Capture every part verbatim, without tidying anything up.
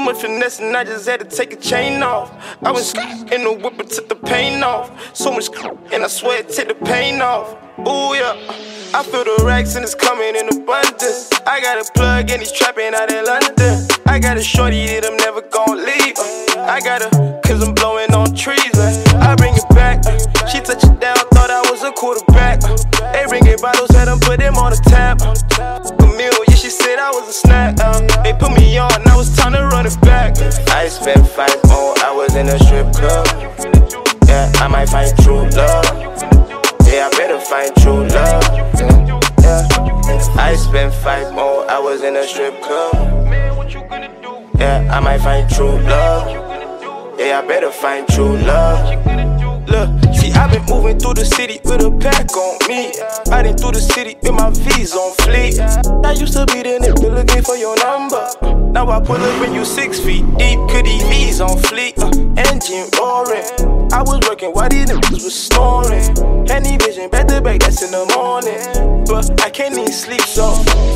much finesse and I just had to take a chain off. I was in the whip and took the pain off. So much and I swear it take the pain off. Ooh yeah, I feel the racks and it's coming in abundance. I got a plug and he's trapping out in London. I got a shorty that I'm never gon' leave. I got a, cause I'm blowing on trees. I bring it back. She touch it down, thought I was a quarterback. They bringing bottles, had them put them on the tap. A meal, yeah, she said I was a snack. They put me on, now it's time to run it back. I spent five more hours in a strip club. Yeah, I might find true love. Yeah, I better find true love. Yeah, yeah. I spent five more hours in a strip club. Yeah, I might find true love. Yeah, I better find true love. Look, see, I've been moving through the city with a pack on me. Riding through the city with my V's on fleek. I used to be the nigga looking for your number. Now I pull up and you six feet deep. Could these V's on fleek? Uh, engine roaring. I was working while these niggas was snoring. Any vision back to back, that's in the morning. But I can't even sleep, so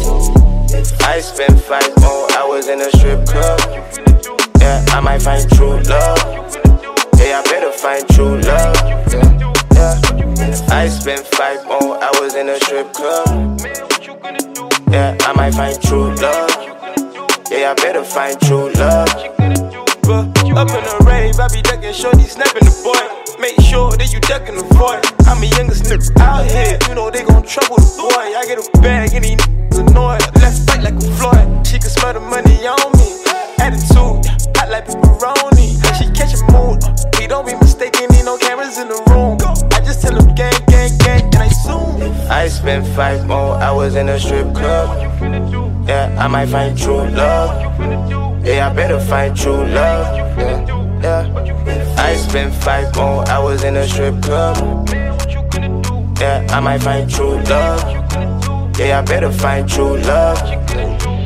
I spent five more hours in a strip club. Yeah, I might find true love. Yeah, I better find true love. Yeah, yeah. I spent five more hours in a strip club. Yeah, I might find true love. Yeah, I better find true love. But up in a rave, I be ducking shorty, snapping the boy. Make sure that you ducking the void. I'm a youngest nigga out here, you know they gon' trouble the boy. I get a bag and these niggas annoyed. Left right like a Floyd. She can smell the money on me. Attitude, hot like pepperoni. She catch a mood. He don't be mistaken, need no cameras in the room. I just tell him gang, gang, gang, and I zoom. I spent five more hours in a strip club. Yeah, I might find true love. Yeah, I better find true love. Yeah, yeah. I spent five more hours in a strip club. Yeah, I might find true love. Yeah, I better find true love.